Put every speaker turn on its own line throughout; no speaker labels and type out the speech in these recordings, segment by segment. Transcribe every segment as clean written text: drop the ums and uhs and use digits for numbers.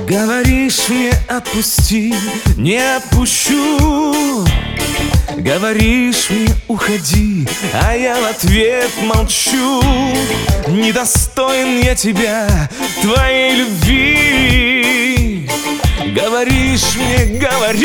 Говоришь мне отпусти, не отпущу. Говоришь мне уходи, а я в ответ молчу. Недостоин я тебя, твоей любви. Говоришь мне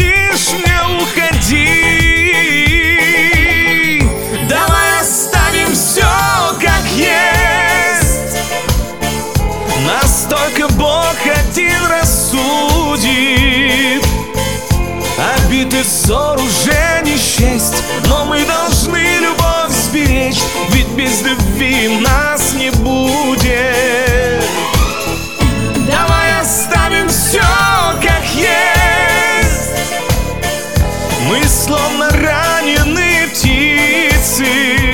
уходи. Давай оставим все как есть. Настолько Бог один рассудит. Обид и ссор уже не счесть, но мы должны любовь сберечь, ведь без любви нас не будет. Давай оставим все как есть. Мы словно раненые птицы.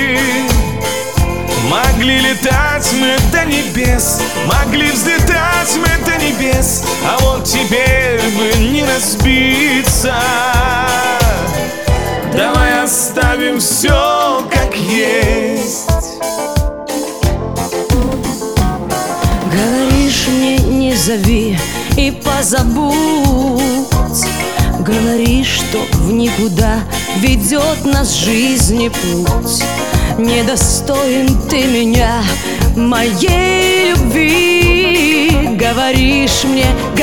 Могли летать мы до небес, могли взлетать мы до небес, а вот теперь бы не разбиться. Давай оставим все как есть.
Говоришь мне не зови и позабудь. Говоришь, что в никуда ведет нас жизни путь. Недостоин ты меня, моей любви. Говоришь мне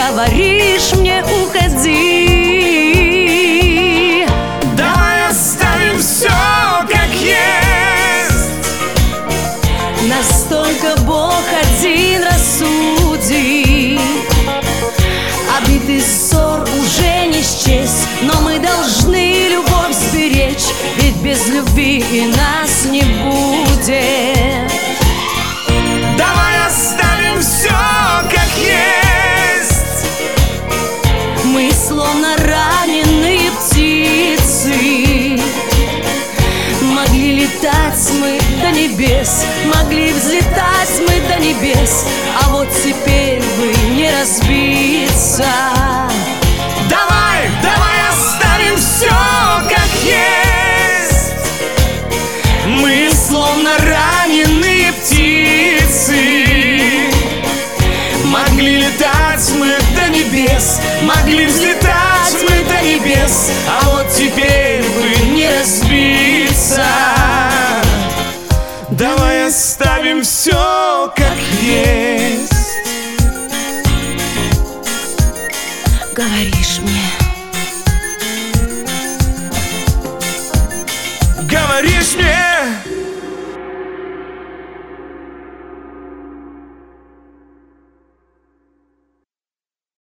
уходи.
Давай оставим все как есть.
Настолько Бог один рассудит. Обид и ссор уже не счесть, но мы должны любовь сберечь, ведь без любви и нас не будет.
Давай оставим все как есть.
Мы словно раненые птицы. Могли летать мы до небес, могли взлетать мы до небес, а вот теперь бы не разбиться.
Давай оставим все как есть. Мы словно раненые птицы. Могли летать мы до небес, могли взлетать мы до небес, а вот теперь бы не разбиться. Давай оставим все как есть.
Говоришь мне